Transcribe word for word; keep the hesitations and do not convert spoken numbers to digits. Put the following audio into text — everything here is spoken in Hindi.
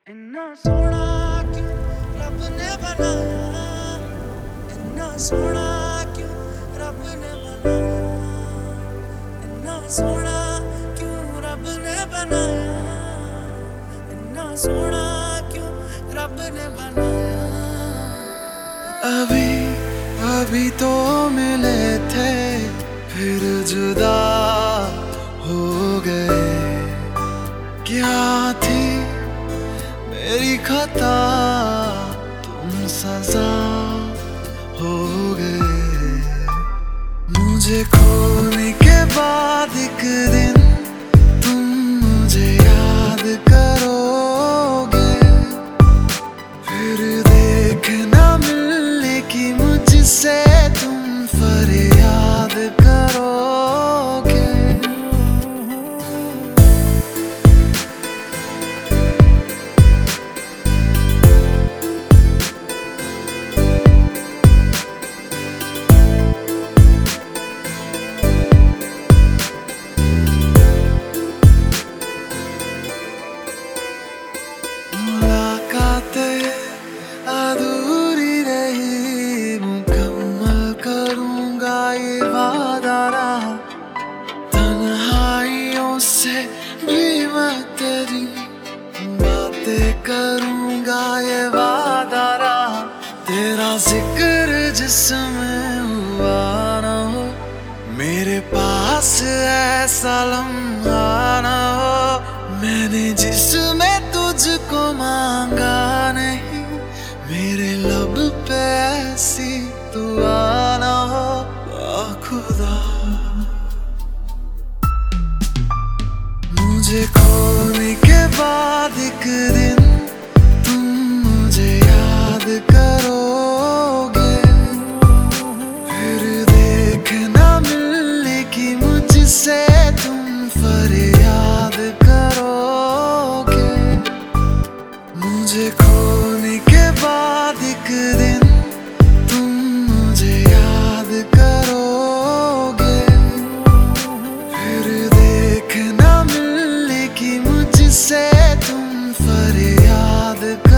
इन्ना सोना क्यों रब ने बनाया, इन्ना सोना क्यों रब ने बनाया, इन्ना सोना क्यों रब ने बनाया, इन्ना सोना क्यों रब ने बनाया। अभी अभी तो मिले थे फिर जुदा हो गए, क्या थी मेरी खता तुम सजा हो गए। मुझे खोने के बाद एक दिन तुम मुझे याद करोगे, फिर देखना मिलने की मुझसे तुम फरियाद करोगे। अधूरी रही मुकम्मल करूंगा ये वादा रहा, तन्हाइयों से भी मैं तेरी बातें करूंगा ये वादा रहा। तेरा जिक्र जिसमें हुआ ना हो, मेरे पास ऐसा लम्हा ना हो, मैंने जिसमें तुझको मांगा नहीं, मेरे लब पे ऐसी दुआ ना हो। आ खुदा मुझे खोने के बाद एक दिन तुम मुझे याद करोगे, फिर देखना मिलने की मुझसे तुम फरियाद करोगे। मुझे खोने के बाद एक दिन तुम मुझे याद करोगे, फिर देखना मिलने की मुझसे तुम फरियाद